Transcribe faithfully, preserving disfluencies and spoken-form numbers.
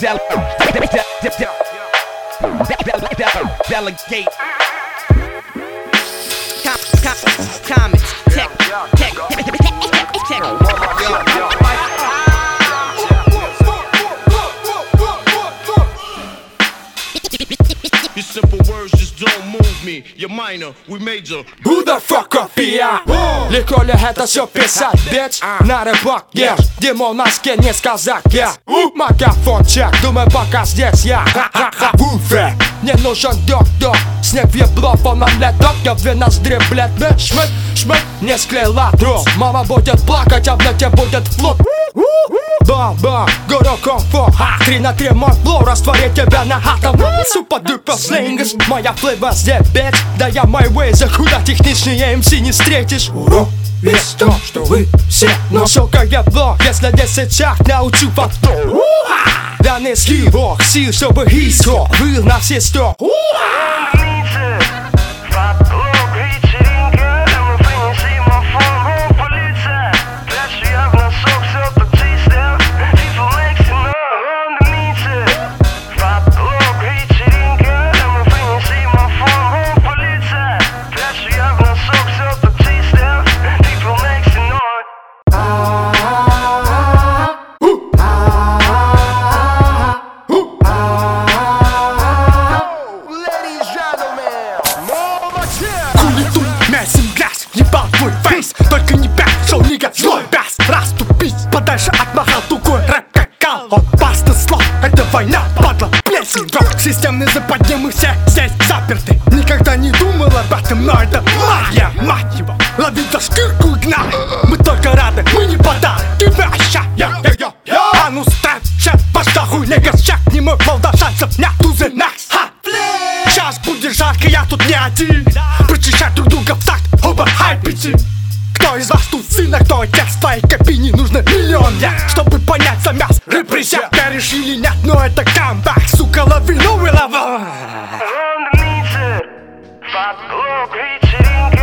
Delegate. Comments. Tech. Tech. Tech. Your simple words just don't move me. You're minor, we major. Who the fuck up я? Легко ли это все писать, bitch? На рыбак ешь, Димон Маске не сказать я. Магафон чек, думаю пока здесь я. Вуфе, не нужен доктор. Снег в ебло, полном леток. Я в ноздри, блядь, шмык, шмык. Не склеила дров. Мама будет плакать, а в нете будет флот. Бам-бам, город комфорт. Три на три мой флоу, растворит тебя на атом. Супер-дупер слингс, моя флейва здесь, bitch. Да я мой вейзер, куда техничнее эм си не встретишь. Урок весь то, что вы все, но сука ебло, если десять шаг научу фактор. Да не скивок, сил, чтобы иско, был на все сто. Ебал твой фейс, только не пять, шоу нига, злой бас. Раступись, подальше от махал тугой рэп какал. Опасный слов, это война, падла, плесень, рок. Системный западня, мы все здесь заперты. Никогда не думал об этом, но это моя мать его. Ловить за шкирку и гнали, мы только рады, мы не подарок. Тебя ща, я, я, я, я. А ну стрэп, ща, пошла хуй, легас, щак, не мой волда шансов, ня, тузы, накс, ха. Сейчас будет жарко, я тут не один. Прочищать друг друга в такт, оба хайпите. Кто из вас тут сын, а кто отец? В твоей кабине нужно миллион лет, чтобы понять замес. Репрессия, веришь или нет, но это камбэк. Сука, лови новый левел.